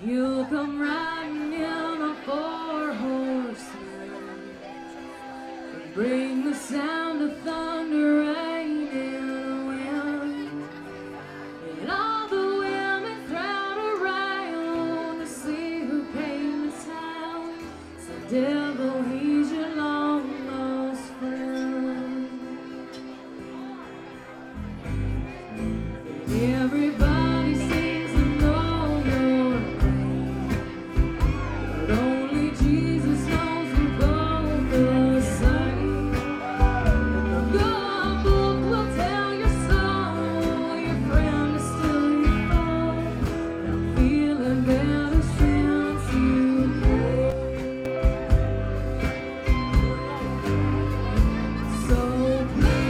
You'll come riding in on 4 horsemen and bring the sound of thunder, rain, and wind. And all the women crowd around to see who came to town. So devil, he's your long lost friend. Everybody seems to know your name, but only Jesus knows we're both the same. And the good book will tell your soul your friend is still your foe. And I'm feeling better since you came. So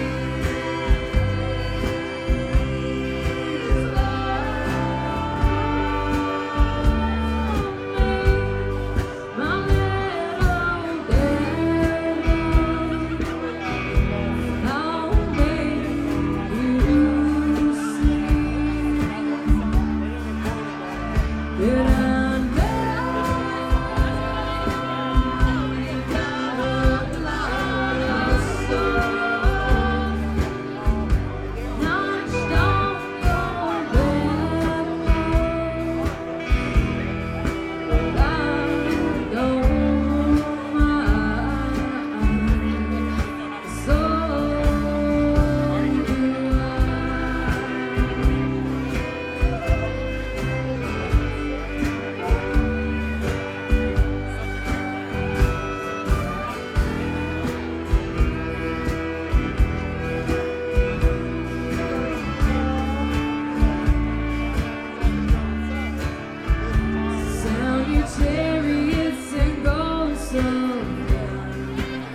sound your chariots and go somewhere.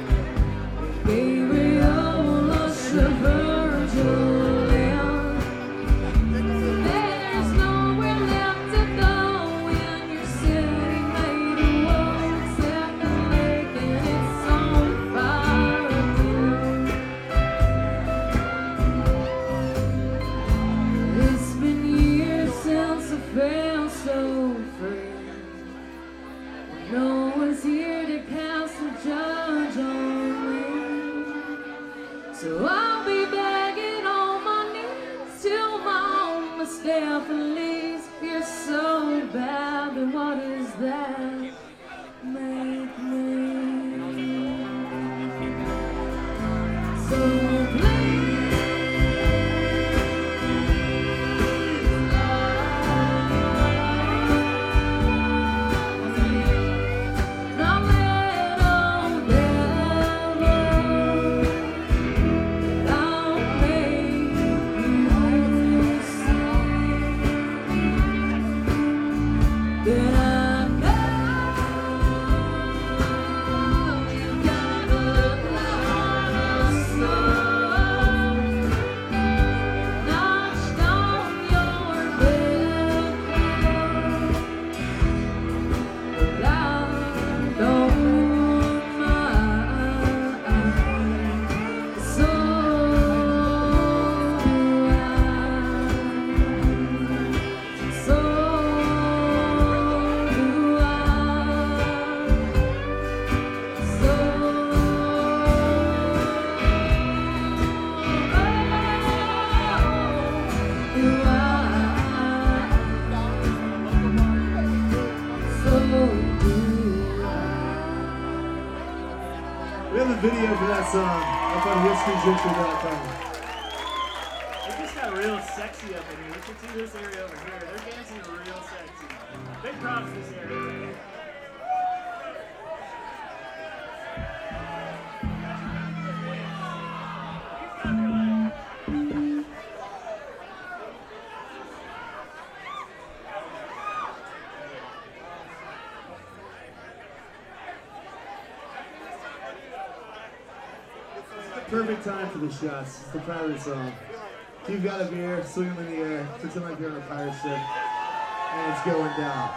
Gabriel, usher Virgil in. There's nowhere left to go when your city made a wall except the lake and it's on fire again. It's been years since I felt so free. No one's here to cast a judge on me. So I'll be begging on my knees till my own Stephanie's. You're so bad, but what does that make me? So please. We have a video for that song up on whiskeyginger.com. It just got real sexy up in here. You should see this area over here. They're dancing real sexy. Big props to this area. Perfect time for the shots. It's the pirate song. If you've got a beer, swing them in the air, pretend like you're on a pirate ship, and it's going down.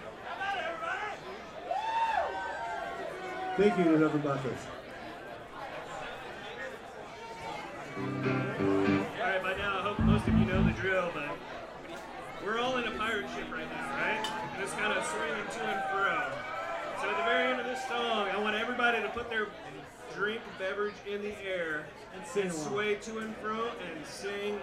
Thank you to whoever bought this. Alright, by now I hope most of you know the drill, but we're all in a pirate ship right now, right? And it's kind of swinging to and fro. So at the very end of this song, I want everybody to put their drink beverage in the air And sing and along. sway to and fro and sing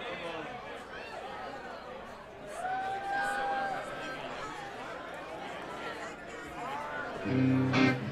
along.